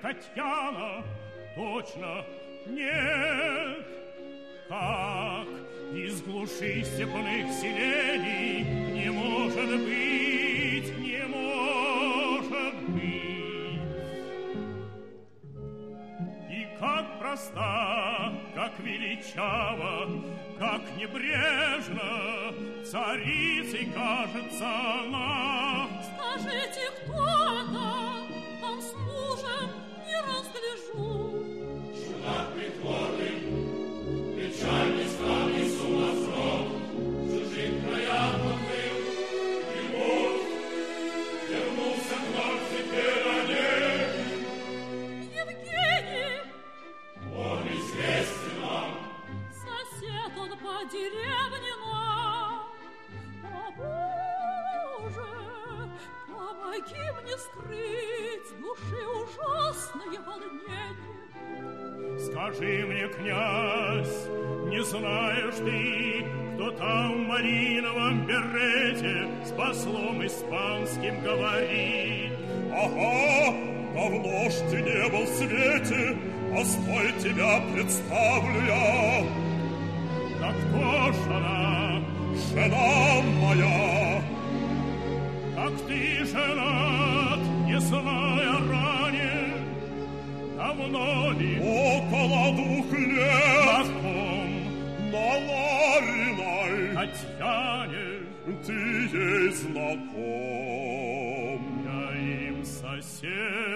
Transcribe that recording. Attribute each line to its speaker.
Speaker 1: Татьяна, точно, нет. Как из глуши степных селений не может быть, не может быть. И как проста, как величава, как небрежно царицей кажется она.
Speaker 2: Скажите, кто это? Там с мужем не разгляжу.
Speaker 3: Чудак притворный, печальный, странный сумасброд, в чужих краях поплыл, и вот вернулся к нам теперь Онегин.
Speaker 2: Евгений!
Speaker 3: Он известен нам.
Speaker 2: Сосед он по деревне нам. О, Боже, помоги мне скрыть души ужасные волнения.
Speaker 1: Скажи мне, князь, не знаешь ты, кто там в малиновом берете с послом испанским говорит?
Speaker 4: Ага, давно ж ты не был в свете, постой, тебя представлю я.
Speaker 1: Да кто ж она?
Speaker 4: Жена моя.
Speaker 1: Как ты женат, не зная ранее, давно ли?
Speaker 4: Около 2 лет.
Speaker 1: На ком?
Speaker 4: На Лариной.
Speaker 1: Татьяне.
Speaker 4: Ты ей знаком.
Speaker 1: Я им сосед.